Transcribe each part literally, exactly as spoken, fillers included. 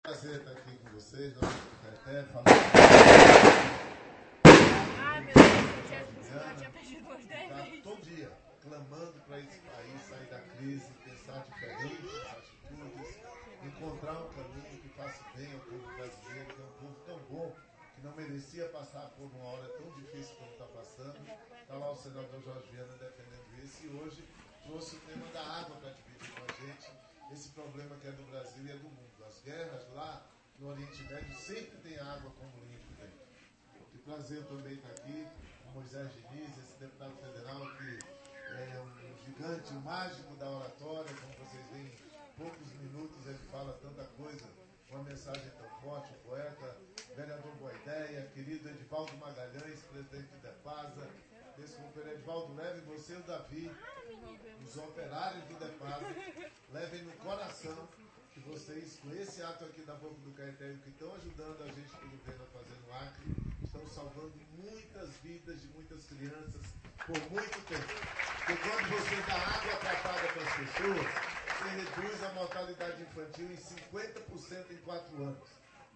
Prazer estar aqui com vocês, no Caeté, falando. Ah, meu Deus, eu tinha perdido umas dez vezes. Todo dia, clamando para esse país sair da crise, pensar diferente nas atitudes, encontrar um caminho que faça bem ao povo brasileiro, que é um povo tão bom, que não merecia passar por uma hora tão difícil como está passando. Está lá o senador Jorge Viana defendendo isso e hoje trouxe o tema da água para dividir com a gente esse problema que é do Brasil e é do mundo. As guerras lá no Oriente Médio sempre tem água como linha de frente. Que prazer também estar aqui com Moisés Diniz, esse deputado federal que é um gigante, um mágico da oratória, como vocês veem, em poucos minutos ele fala tanta coisa, uma mensagem tão forte, o poeta, vereador Boa Ideia, querido Edivaldo Magalhães, presidente da DEPASA, esse companheiro Edivaldo, leve você e o Davi, os operários do DEPASA, levem no coração que vocês, com esse ato aqui da Boca do Caeté, que estão ajudando a gente do governo a fazer no Acre, estão salvando muitas vidas de muitas crianças por muito tempo. Porque quando você dá água tratada para as pessoas, você reduz a mortalidade infantil em cinquenta por cento em quatro anos.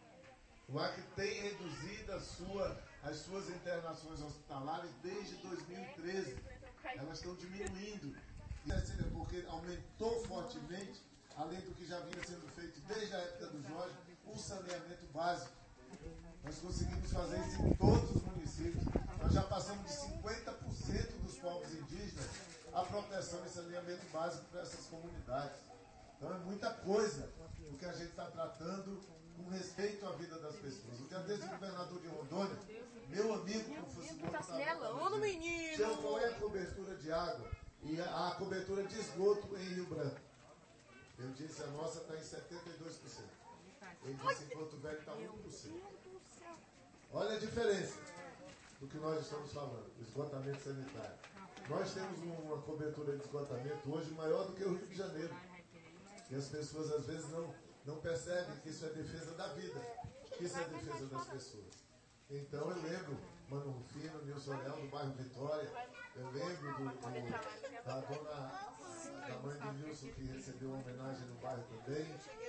O Acre tem reduzido a sua, as suas internações hospitalares desde dois mil e treze. Elas estão diminuindo. Porque aumentou fortemente, além do que já vinha sendo feito desde a época do Jorge, o saneamento básico. Nós conseguimos fazer isso em todos os municípios. Nós já passamos de cinquenta por cento dos povos indígenas a proteção e saneamento básico para essas comunidades. Então é muita coisa o que a gente está tratando com respeito à vida das pessoas. O dia desse, o governador de Rondônia, meu amigo, Confúcio Gomes, estava qual é a cobertura de água e a, a cobertura de esgoto em Rio Branco. Eu disse, a nossa está em setenta e dois por cento. Ele disse, em Porto Velho está um por cento. Olha a diferença do que nós estamos falando, do esgotamento sanitário. Nós temos uma cobertura de esgotamento hoje maior do que o Rio de Janeiro. E as pessoas às vezes não, não percebem que isso é defesa da vida, que isso é defesa das pessoas. Então eu lembro, Mano Rufino, Nilson Leão, do bairro Vitória, eu lembro do, do, da dona, da mãe de Nilson, que recebeu uma homenagem no bairro também,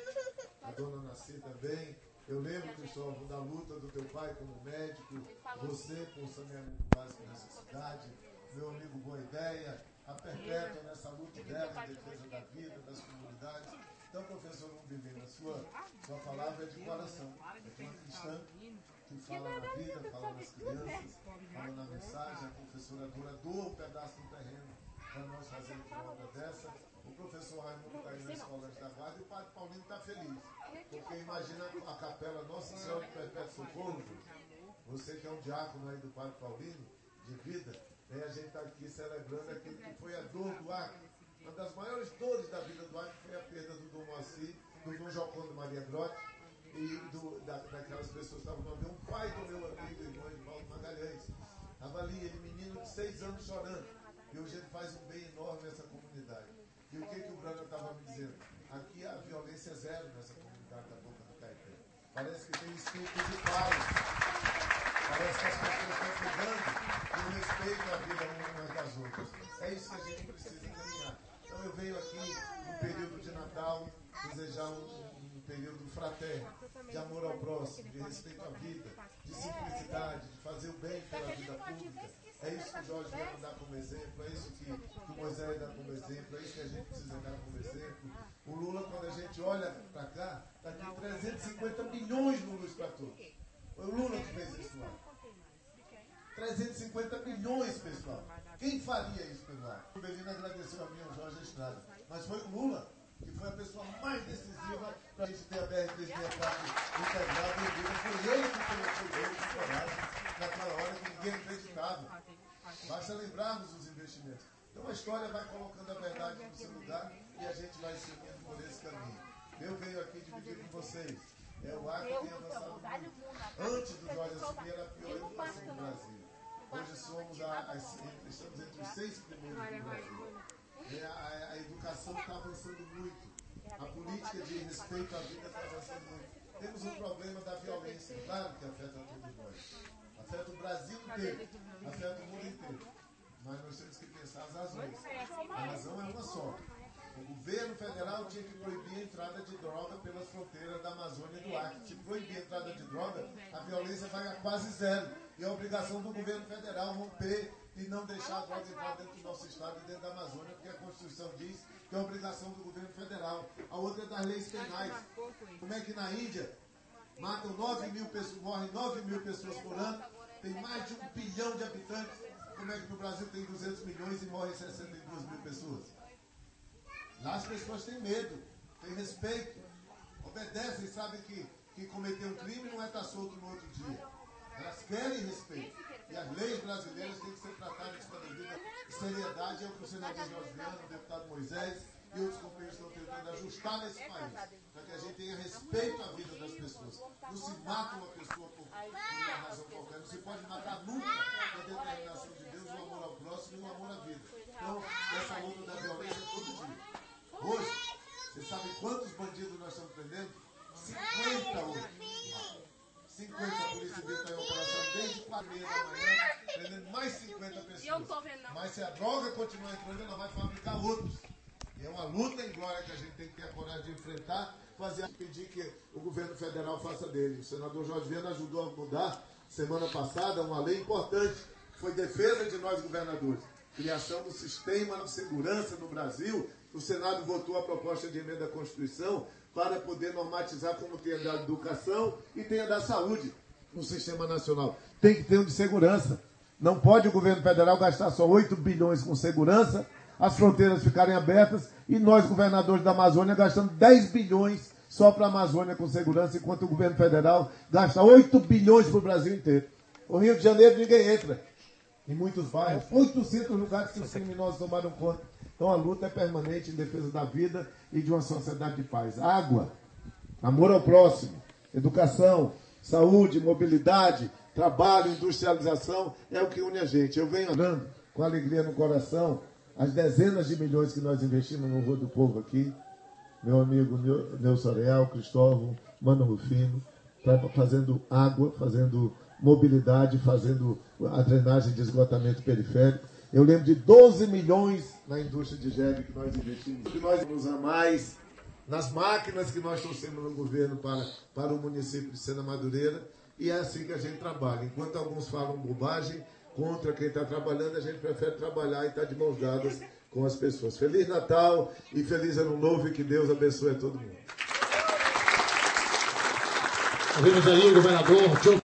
a dona Nasci também. Eu lembro, Cristóvão, da luta do teu pai como médico, você com o saneamento básico nessa cidade, meu amigo Boa Ideia, a Perpétua nessa luta dela em defesa da vida, das comunidades. Então, professor Umbilina, a sua, sua palavra é de coração, é de uma cristã que fala na vida, fala nas crianças, fala na mensagem. A professora Dora doa um pedaço do terreno para nós fazermos uma obra dessa. O professor Raimundo está aí na Escola da Guarda e o padre Paulinho está feliz, porque imagina a capela Nossa Senhora do Perpétuo Socorro, você que é um diácono aí do padre Paulino, de vida, né? A gente está aqui celebrando aquilo que foi a dor do Acre. Uma das maiores dores da vida do Acre foi a perda do Dom Moacir, do Dom Jocondo Maria Grotti e do, da, daquelas pessoas que estavam no avião. O pai do meu amigo, irmão Edivaldo Magalhães, estava ali, ele menino de seis anos chorando. E hoje ele faz um bem enorme nessa comunidade. E o que, que o Branco estava me dizendo? Aqui a violência é zero nessa comunidade da Boca do Caeté. Parece que tem estupro de pais. Parece que as pessoas estão cuidando do respeito à vida umas das outras. É isso que a gente precisa caminhar. Então eu venho aqui no período de Natal desejar um, um período fraterno, de amor ao próximo, de respeito à vida, de simplicidade, de fazer o bem pela vida pública. É isso que o Jorge vai dar como exemplo, é isso que, que o Moisés dá como exemplo, é isso que a gente precisa dar como exemplo. O Lula, quando a gente olha para cá, está aqui trezentos e cinquenta milhões no Luz para Todos. Foi o Lula que fez isso lá. trezentos e cinquenta milhões, pessoal. Quem faria isso pelo ar? O Belino agradeceu a mim, ao Jorge Estrada. Mas foi o Lula que foi a pessoa mais decisiva para a gente ter a B R trezentos e sessenta e quatro integrada em vida. Foi ele que colocou ele de coragem naquela hora que ninguém acreditava. Basta lembrarmos os investimentos. Então a história vai colocando a verdade no seu lugar e a gente vai seguindo por esse caminho. Eu venho aqui dividir com vocês. É o Acre que tem avançado muito. Antes do Jorge assumir, era a pior educação do Brasil. Hoje somos a, a, estamos entre os seis primeiros do Brasil. E a, a, a educação está avançando muito. A política de respeito à vida está avançando muito. Temos um problema da violência, claro que afeta todos nós. Afeta o Brasil inteiro, afeta o mundo inteiro. Mas nós temos que pensar as razões. A razão é uma só. O governo federal tinha que proibir a entrada de droga pelas fronteiras da Amazônia e do Acre. Se proibir a entrada de droga, a violência vai a quase zero. E é a obrigação do governo federal romper e não deixar a droga entrar dentro do nosso estado e dentro da Amazônia, porque a Constituição diz que é a obrigação do governo federal. A outra é das leis penais. Como é que na Índia matam nove mil pessoas, morrem nove mil pessoas por ano, tem mais de um bilhão de habitantes. Como é que no Brasil tem duzentos milhões e morrem sessenta e duas mil pessoas? Lá as pessoas têm medo, têm respeito, obedecem, sabem que, que cometer um crime não é estar solto no outro dia. Elas querem respeito. E as leis brasileiras têm que ser tratadas com a devida seriedade. É o que o senador Jorge Viana, o deputado Moisés e outros companheiros estão tentando ajustar nesse país, para que a gente tenha respeito à vida das pessoas. Não se mata uma pessoa por, por uma razão qualquer. Não se pode matar nunca a determinação de Deus, o amor ao próximo e o amor à vida. Então, essa luta da violência é todo dia. Hoje, vocês sabem quantos bandidos nós estamos prendendo? cinquenta hoje. cinquenta, a Polícia Civil está em operação desde quatro e meia da manhã, prendendo mais cinquenta pessoas. Eu não tô vendo, não. Mas se a droga continuar entrando, ela vai fabricar outros. E é uma luta em glória que a gente tem que ter a coragem de enfrentar, fazer, pedir que o governo federal faça dele. O senador Jorge Viana ajudou a mudar, semana passada, uma lei importante, que foi defesa de nós governadores. Criação do sistema de segurança no Brasil. O Senado votou a proposta de emenda à Constituição para poder normatizar como tem a da educação e tem a da saúde no sistema nacional. Tem que ter um de segurança. Não pode o governo federal gastar só oito bilhões com segurança, as fronteiras ficarem abertas e nós, governadores da Amazônia, gastando dez bilhões só para a Amazônia com segurança, enquanto o governo federal gasta oito bilhões para o Brasil inteiro. O Rio de Janeiro ninguém entra. Em muitos bairros, oitocentos lugares que os criminosos tomaram conta. Então a luta é permanente em defesa da vida e de uma sociedade de paz. Água, amor ao próximo, educação, saúde, mobilidade, trabalho, industrialização, é o que une a gente. Eu venho andando com alegria no coração as dezenas de milhões que nós investimos no Rua do Povo aqui. Meu amigo Nelson Areal, Cristóvão, Mano Rufino, fazendo água, fazendo mobilidade, fazendo a drenagem de esgotamento periférico. Eu lembro de doze milhões na indústria de gel que nós investimos, que nós vamos a mais nas máquinas que nós trouxemos no governo para, para o município de Sena Madureira, e é assim que a gente trabalha. Enquanto alguns falam bobagem contra quem está trabalhando, a gente prefere trabalhar e estar de mãos dadas com as pessoas. Feliz Natal e feliz Ano Novo, e que Deus abençoe a todo mundo. Ouvimos aí o governador John